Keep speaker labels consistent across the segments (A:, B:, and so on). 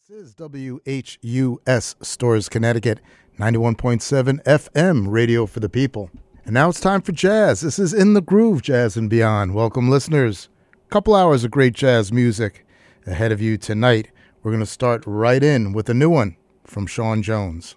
A: This is WHUS Stores, Connecticut, 91.7 FM, radio for the people. And now it's time for jazz. This is In the Groove, Jazz and Beyond. Welcome, listeners. A couple hours of great jazz music ahead of you tonight. We're going to start right in with a new one from Sean Jones.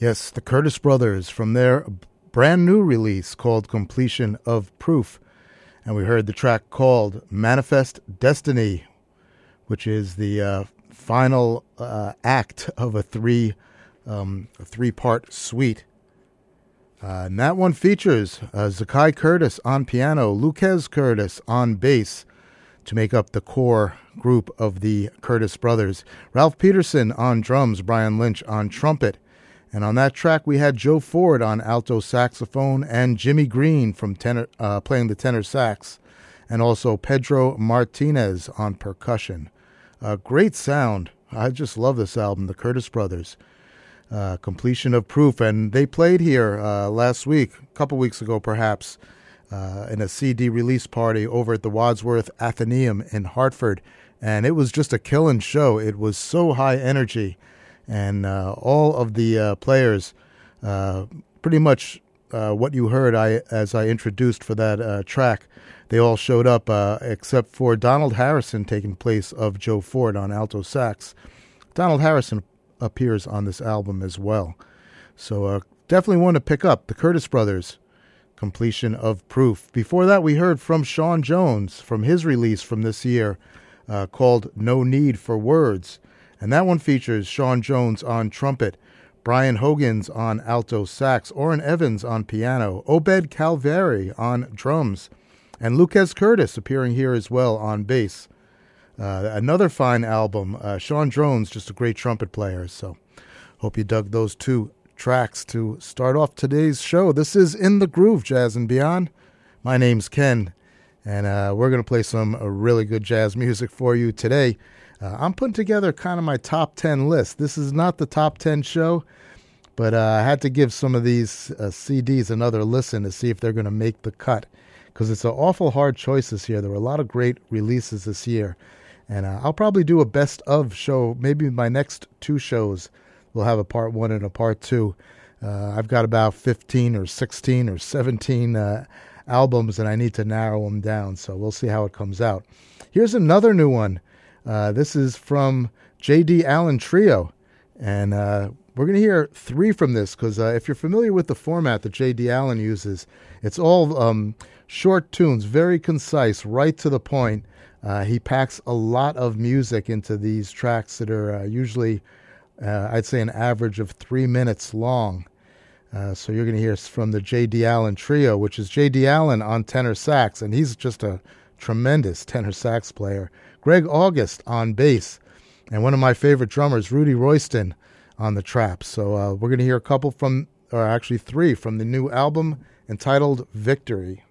A: Yes, the Curtis Brothers from their brand new release called Completion of Proof. And we heard the track called Manifest Destiny, which is the final act of a three-part suite. And that one features Zakai Curtis on piano, Lucas Curtis on bass to make up the core group of the Curtis Brothers, Ralph Peterson on drums, Brian Lynch on trumpet. And on that track, we had Joe Ford on alto saxophone and Jimmy Green from playing the tenor sax, and also Pedro Martinez on percussion. Great sound. I just love this album, the Curtis Brothers. Completion of Proof. And they played here last week, a couple weeks ago perhaps, in a CD release party over at the Wadsworth Athenaeum in Hartford. And it was just a killing show. It was so high energy. And all of the players, pretty much what you heard as I introduced for that track, they all showed up except for Donald Harrison taking place of Joe Ford on alto sax. Donald Harrison appears on this album as well. So definitely one to pick up, the Curtis Brothers, Completion of Proof. Before that, we heard from Sean Jones from his release from this year called No Need for Words. And that one features Sean Jones on trumpet, Brian Hogan's on alto sax, Orrin Evans on piano, Obed Calvary on drums, and Lucas Curtis appearing here as well on bass. Another fine album. Sean Jones, just a great trumpet player. So hope you dug those two tracks to start off today's show. This is In the Groove, Jazz and Beyond. My name's Ken, and we're going to play some really good jazz music for you today. I'm putting together kind of my top 10 list. This is not the top 10 show, but I had to give some of these CDs another listen to see if they're going to make the cut, because it's an awful hard choice this year. There were a lot of great releases this year. And I'll probably do a best of show. Maybe my next two shows will have a part one and a part two. I've got about 15 or 16 or 17 albums, and I need to narrow them down. So we'll see how it comes out. Here's another new one. This is from J.D. Allen Trio. And we're going to hear three from this, because if you're familiar with the format that J.D. Allen uses, it's all short tunes, very concise, right to the point. He packs a lot of music into these tracks that are usually, I'd say, an average of 3 minutes long. So you're going to hear from the J.D. Allen Trio, which is J.D. Allen on tenor sax, and he's just a tremendous tenor sax player. Greg August on bass, and one of my favorite drummers, Rudy Royston, on the traps. So we're going to hear a couple from, or actually three, from the new album entitled Victory.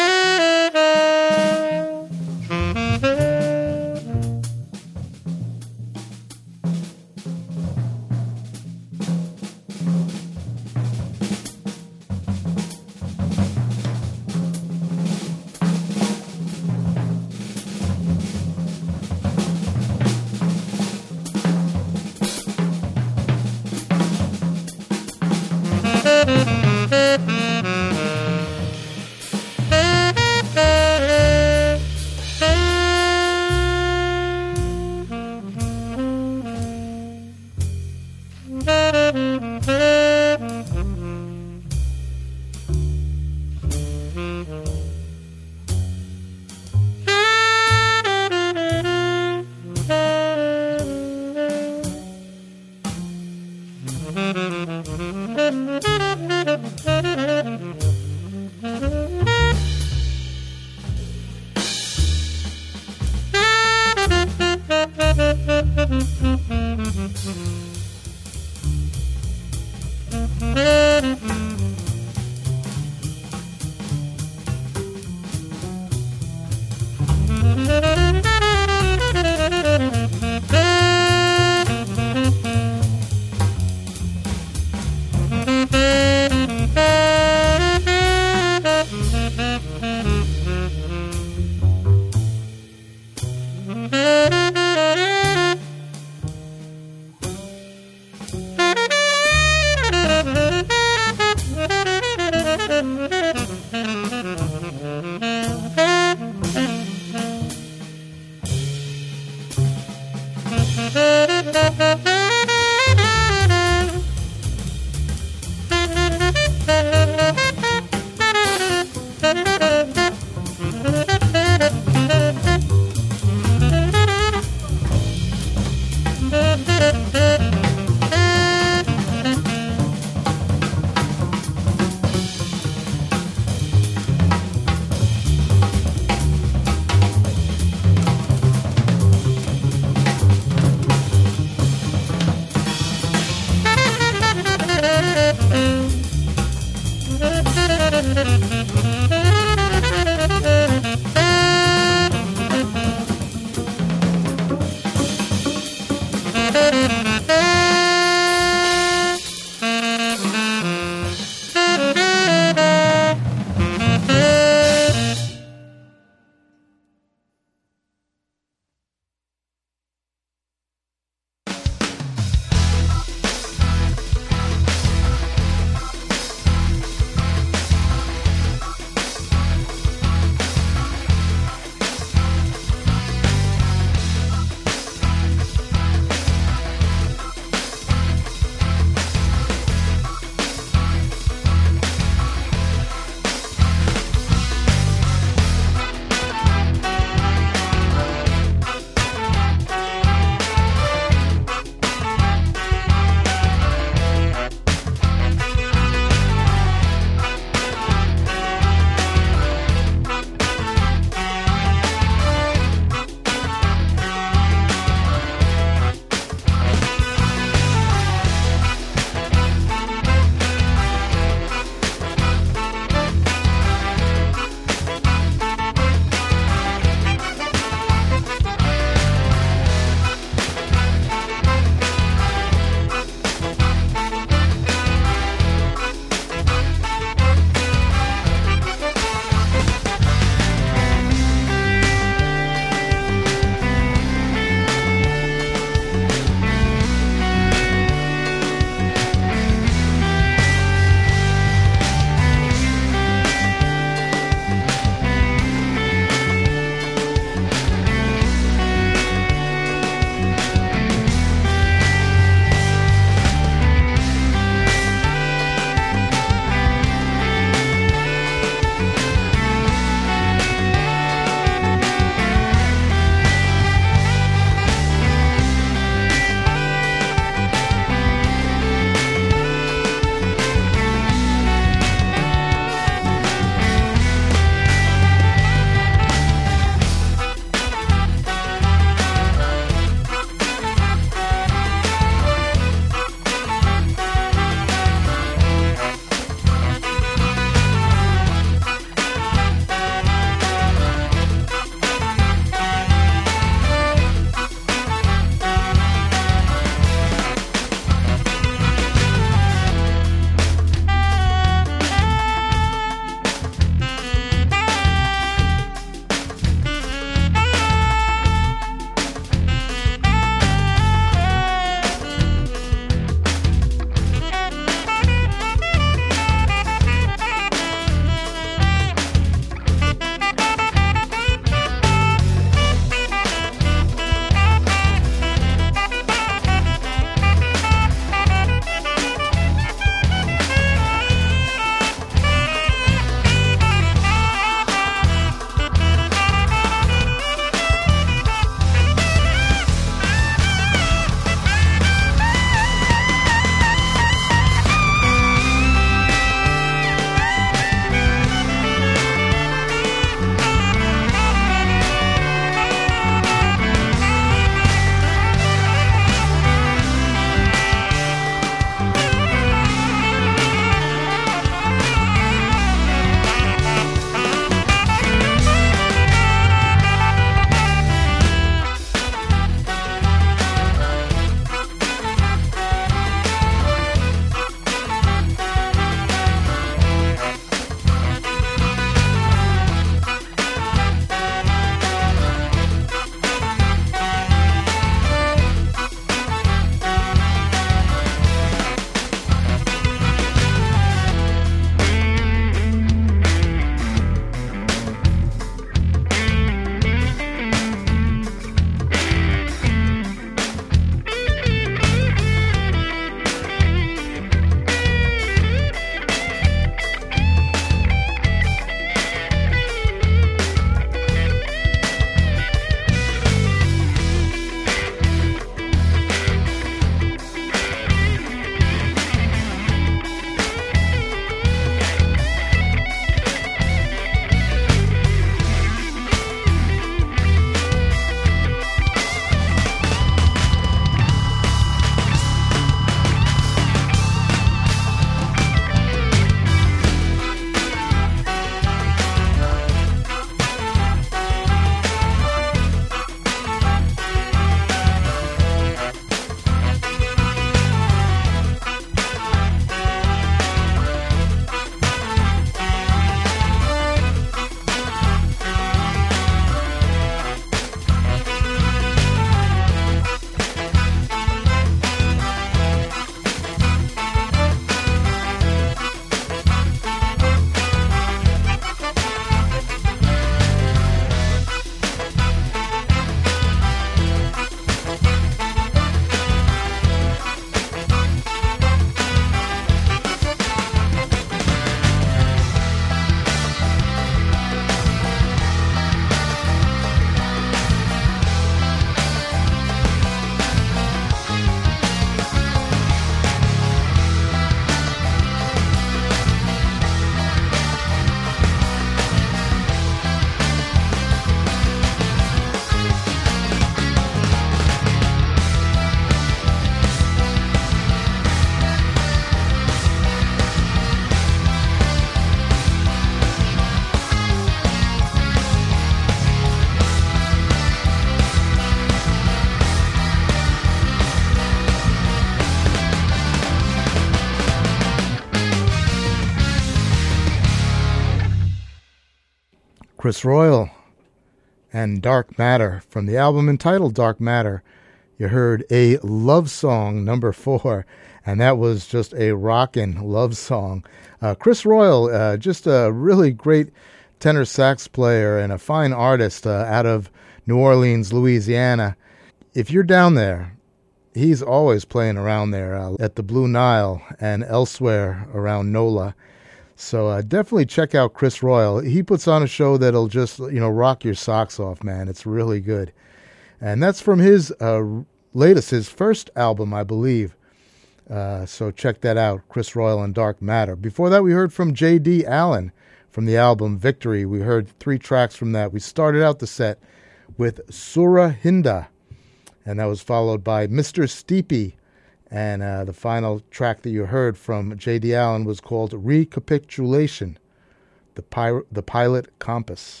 A: Chris Royal and Dark Matter. From the album entitled Dark Matter, you heard A Love Song number 4, and that was just a rockin' love song. Chris Royal, just a really great tenor sax player and a fine artist out of New Orleans, Louisiana. If you're down there, he's always playing around there at the Blue Nile and elsewhere around NOLA. So definitely check out Chris Royal. He puts on a show that'll just, rock your socks off, man. It's really good. And that's from his latest, his first album, I believe. So check that out, Chris Royal and Dark Matter. Before that, we heard from J.D. Allen from the album Victory. We heard 3 tracks from that. We started out the set with Sura Hinda, and that was followed by Mr. Steepy. And the final track that you heard from J.D. Allen was called Recapitulation, the Pilot Compass.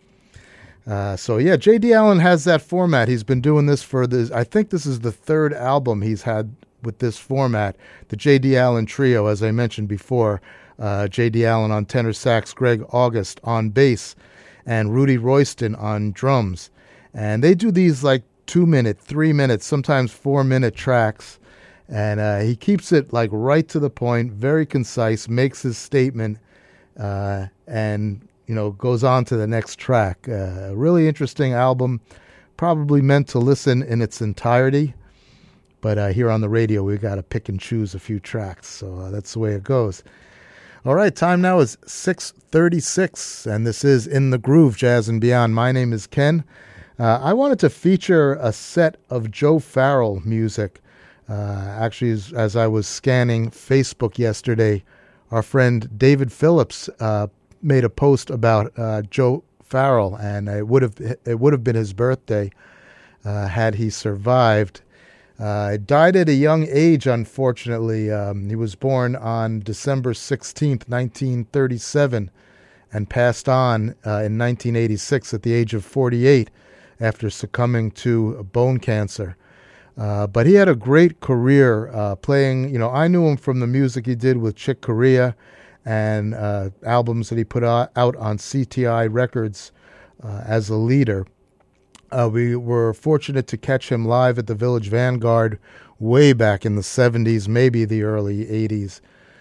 A: J.D. Allen has that format. He's been doing this for this. I think this is the 3rd album he's had with this format. The J.D. Allen Trio, as I mentioned before. J.D. Allen on tenor sax, Greg August on bass, and Rudy Royston on drums. And they do these like 2-minute, 3-minute, sometimes 4-minute tracks. And he keeps it like right to the point, very concise, makes his statement, and goes on to the next track. A really interesting album, probably meant to listen in its entirety, but here on the radio we got to pick and choose a few tracks, so that's the way it goes. All right, time now is 6:36, and this is In the Groove, Jazz and Beyond. My name is Ken. I wanted to feature a set of Joe Farrell music. Actually, as I was scanning Facebook yesterday, our friend David Phillips made a post about Joe Farrell, and it would have been his birthday had he survived. He died at a young age, unfortunately. He was born on December 16th, 1937, and passed on in 1986 at the age of 48 after succumbing to bone cancer. But he had a great career playing. I knew him from the music he did with Chick Corea and albums that he put out on CTI Records as a leader. We were fortunate to catch him live at the Village Vanguard way back in the 70s, maybe the early 80s.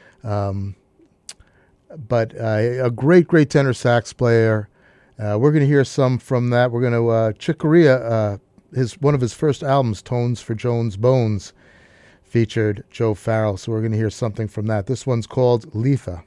A: But a great tenor sax player. We're going to hear some from that. We're going to Chick Corea. One of his first albums, Tones for Jones Bones, featured Joe Farrell. So we're going to hear something from that. This one's called Letha.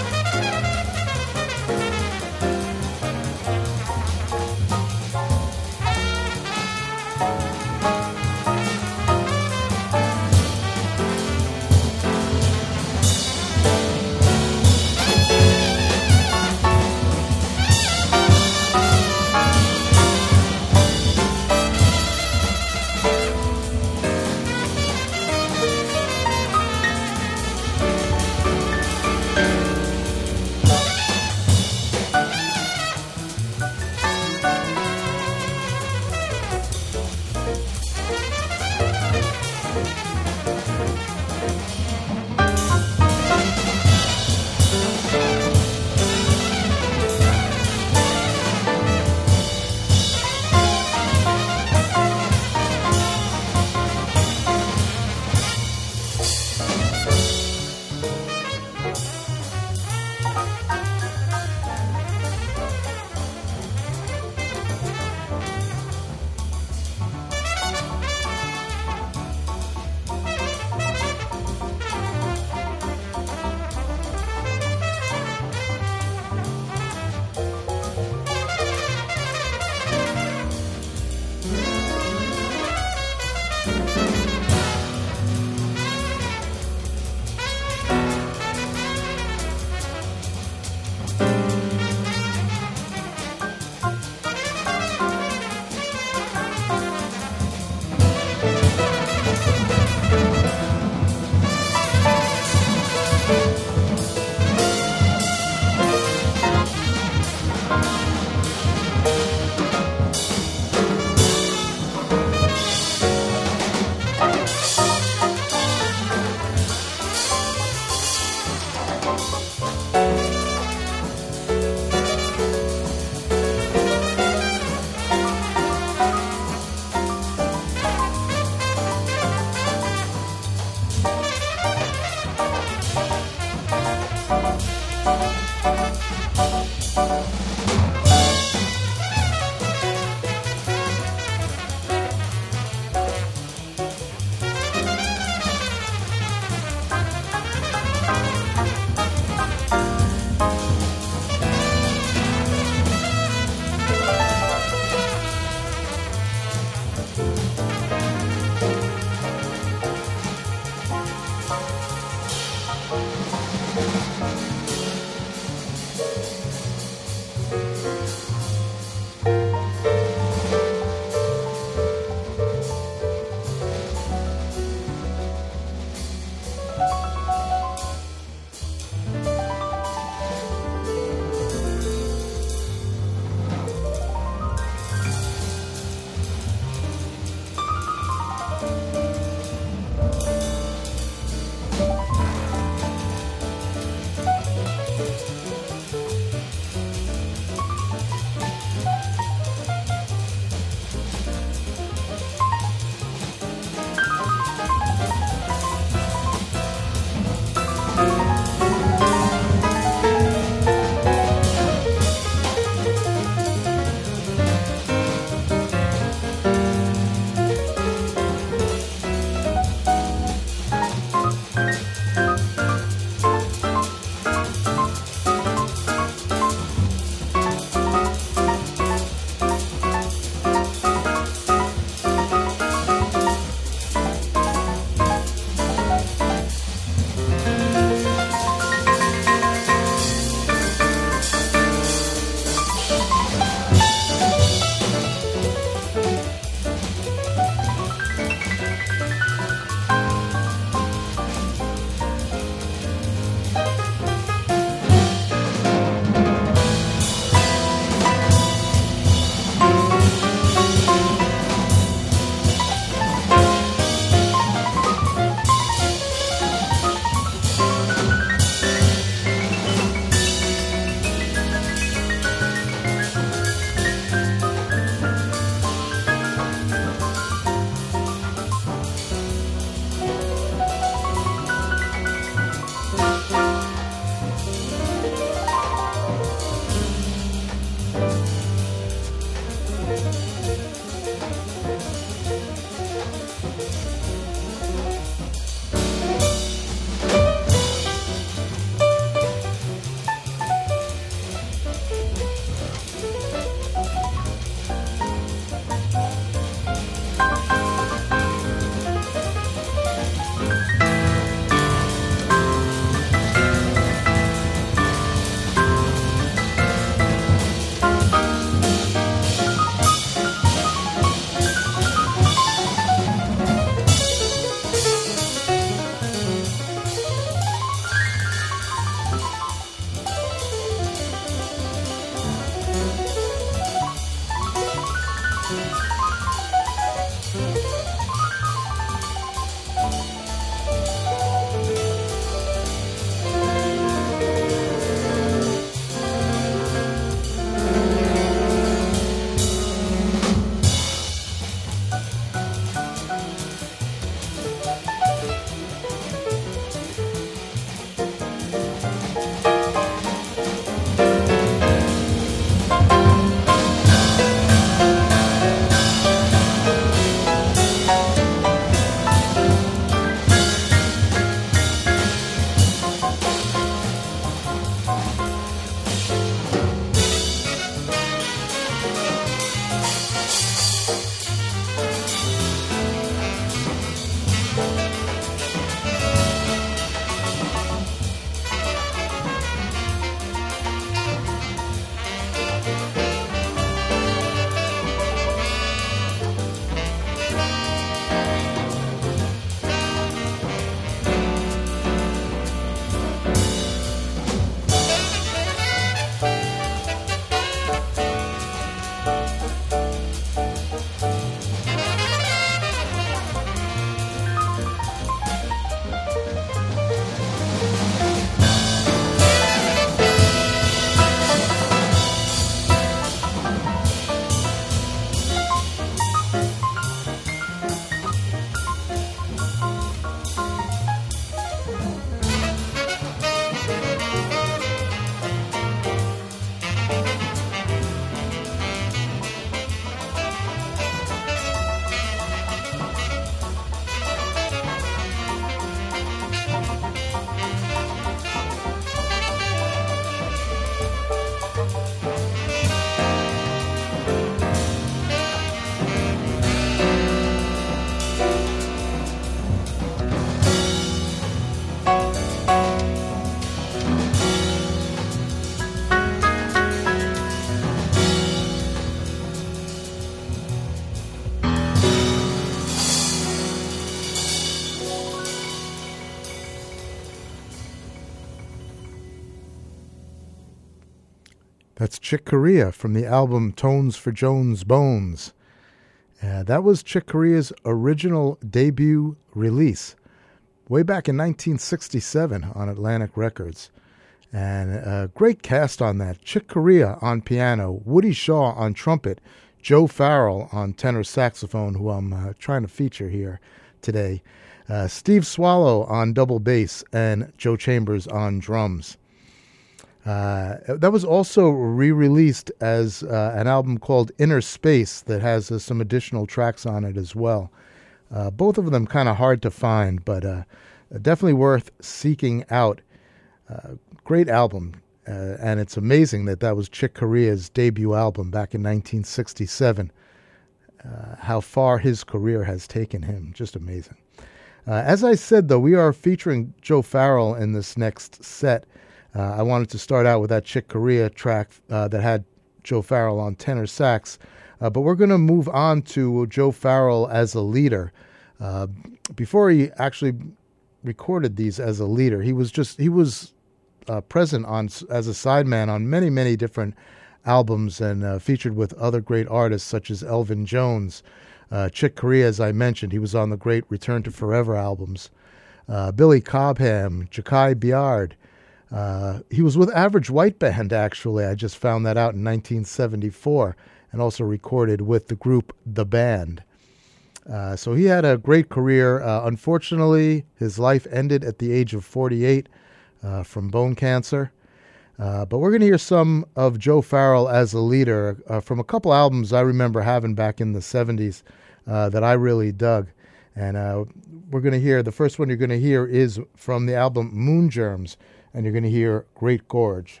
A: That's Chick Corea from the album Tones for Jones Bones. That was Chick Corea's original debut release way back in 1967 on Atlantic Records. And a great cast on that. Chick Corea on piano, Woody Shaw on trumpet, Joe Farrell on tenor saxophone, who I'm trying to feature here today, Steve Swallow on double bass, and Joe Chambers on drums. That was also re-released as an album called Inner Space that has some additional tracks on it as well. Both of them kind of hard to find, but definitely worth seeking out. Great album, and it's amazing that was Chick Corea's debut album back in 1967. How far his career has taken him, just amazing. As I said, though, we are featuring Joe Farrell in this next set. I wanted to start out with that Chick Corea track that had Joe Farrell on tenor sax, but we're going to move on to Joe Farrell as a leader. Before he actually recorded these as a leader, he was present as a sideman on many different albums and featured with other great artists such as Elvin Jones. Chick Corea, as I mentioned, he was on the great Return to Forever albums. Billy Cobham, Ja'Kai Byard. He was with Average White Band, actually. I just found that out in 1974, and also recorded with the group The Band. So he had a great career. Unfortunately, his life ended at the age of 48 from bone cancer. But we're going to hear some of Joe Farrell as a leader from a couple albums I remember having back in the 70s that I really dug. And we're going to hear, the first one you're going to hear is from the album Moon Germs, and you're going to hear Great Gorge.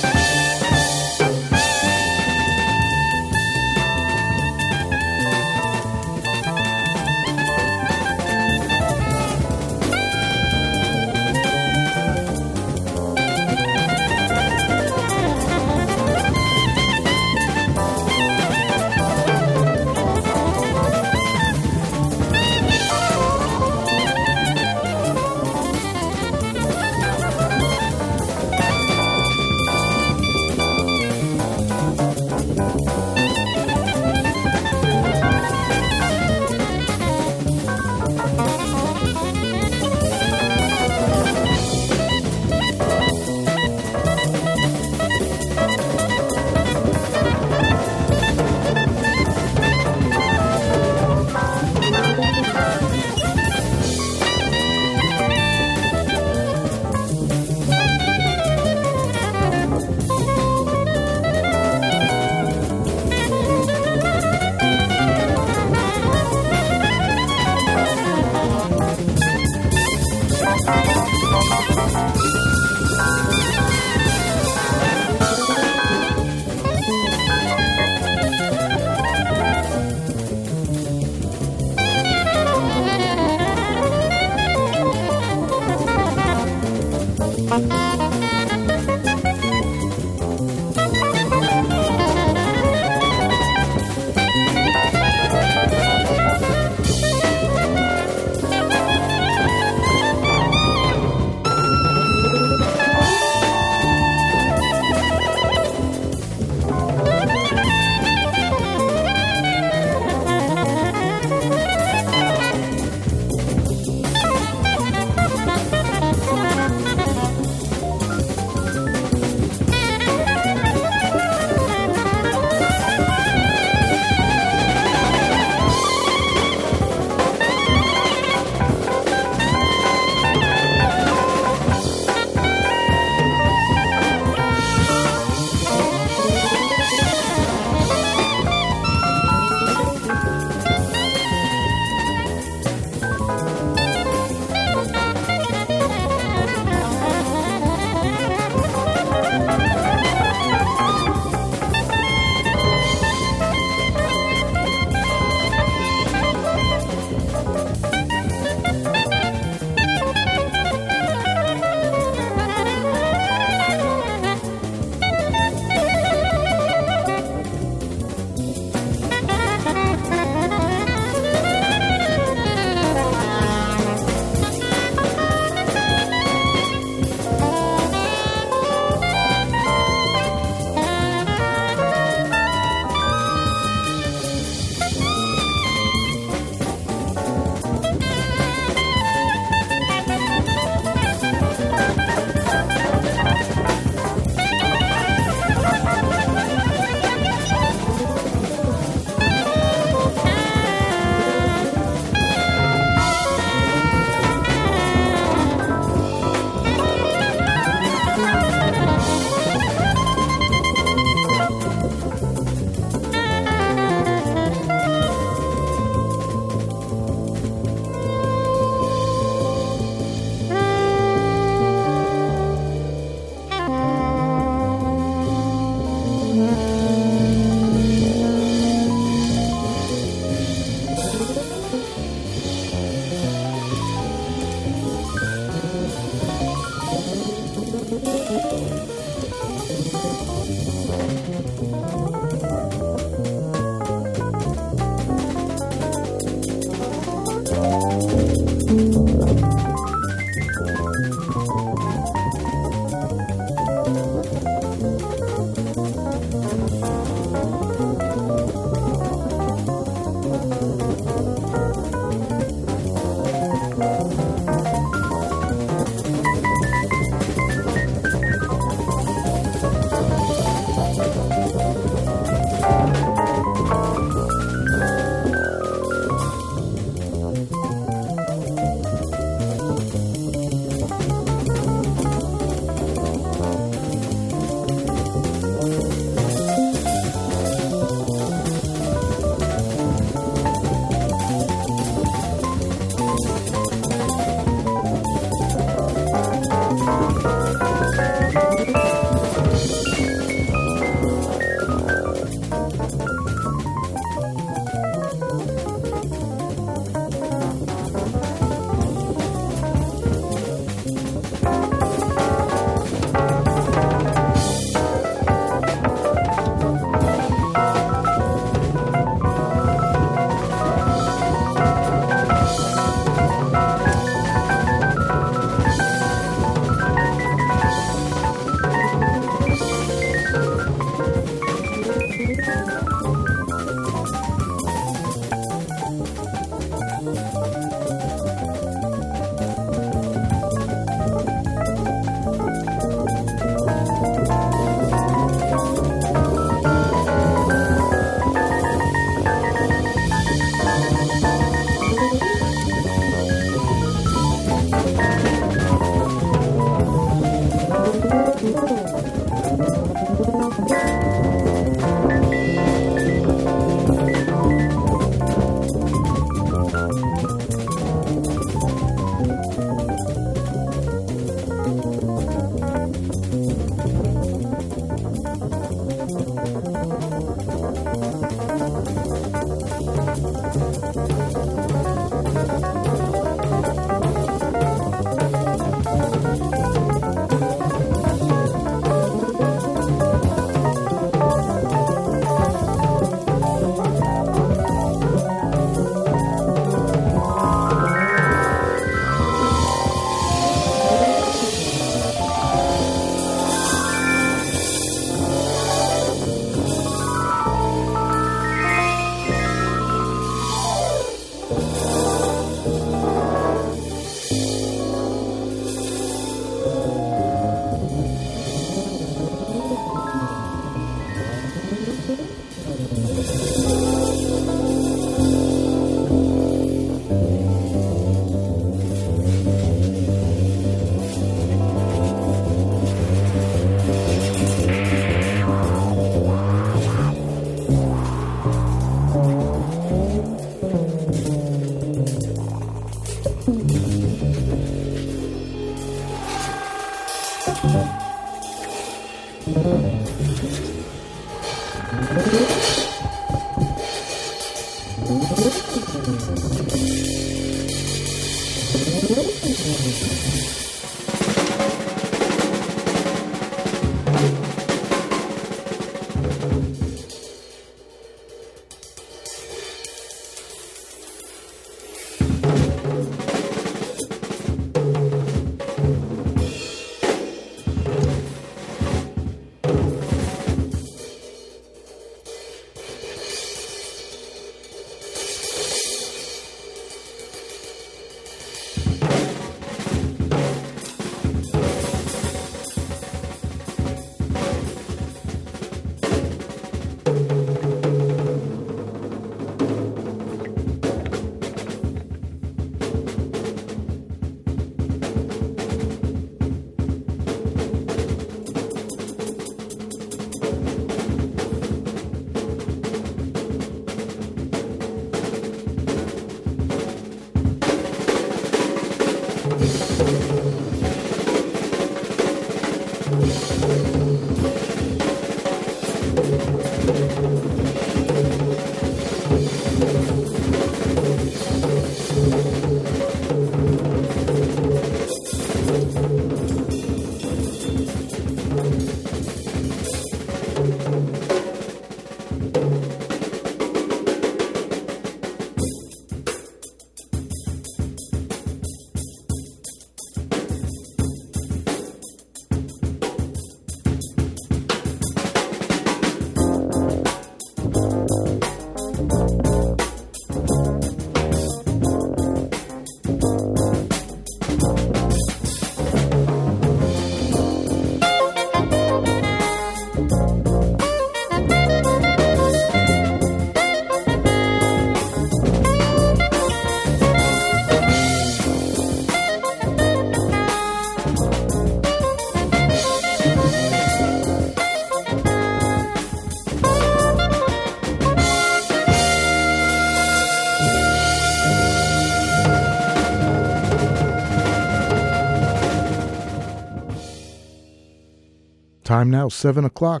A: Time now, 7 o'clock,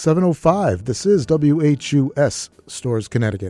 A: 7:05. This is WHUS, Storrs, Connecticut.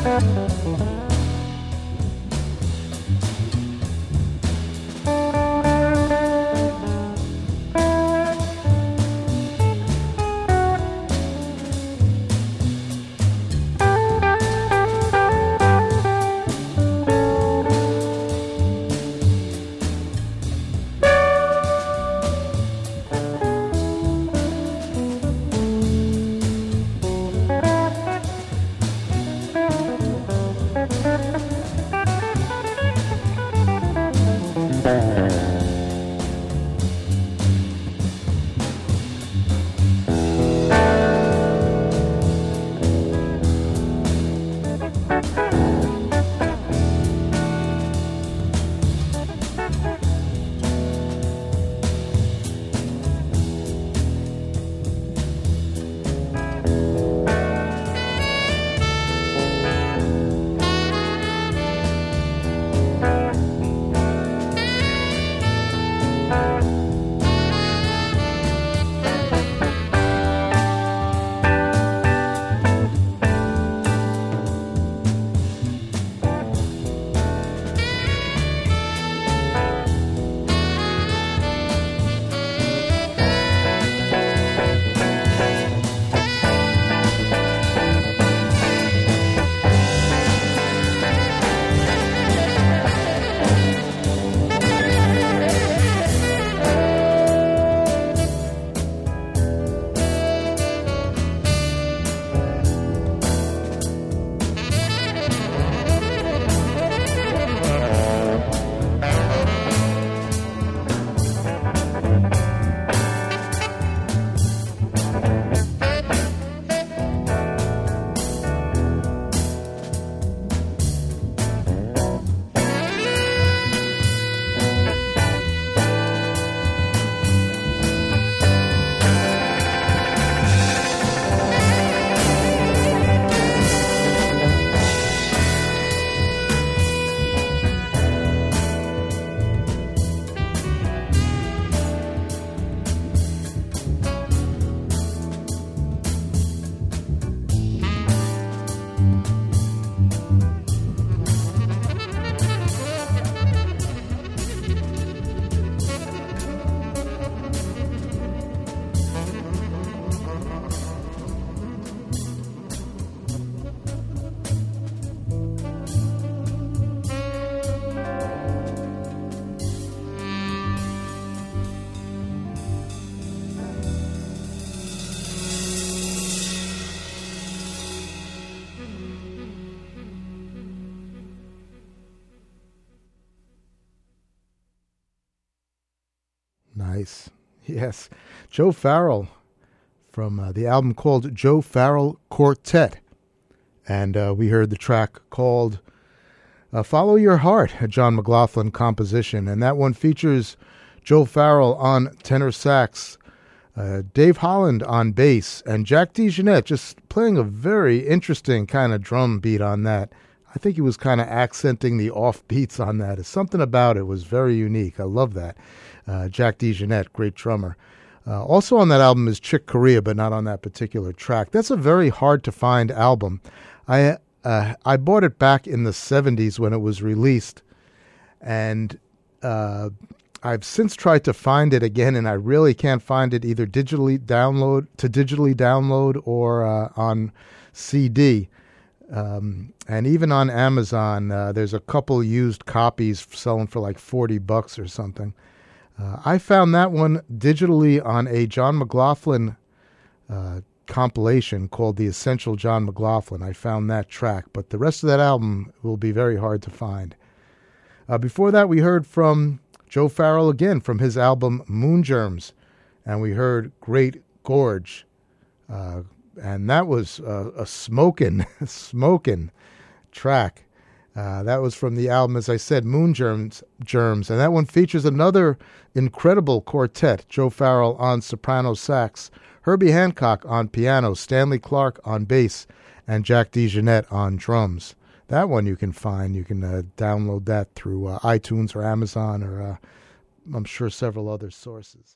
A: Nice. Yes. Joe Farrell from the album called Joe Farrell Quartet. And we heard the track called Follow Your Heart, a John McLaughlin composition. And that one features Joe Farrell on tenor sax, Dave Holland on bass, and Jack DeJohnette just playing a very interesting kind of drum beat on that. I think he was kind of accenting the off beats on that. Something about it was very unique. I love that. Jack DeJohnette, great drummer. Also on that album is Chick Corea, but not on that particular track. That's a very hard to find album. I bought it back in the 70s when it was released, and I've since tried to find it again, and I really can't find it either digitally download or on CD. And even on Amazon, there's a couple used copies selling for like $40 or something. I found that one digitally on a John McLaughlin compilation called The Essential John McLaughlin. I found that track, but the rest of that album will be very hard to find. Before that, we heard from Joe Farrell again from his album Moongerms, and we heard Great Gorge. And that was a smoking track. That was from the album, as I said, Moongerms, and that one features another incredible quartet, Joe Farrell on soprano sax, Herbie Hancock on piano, Stanley Clarke on bass, and Jack DeJohnette on drums. That one you can find. You can download that through iTunes or Amazon or I'm sure several other sources.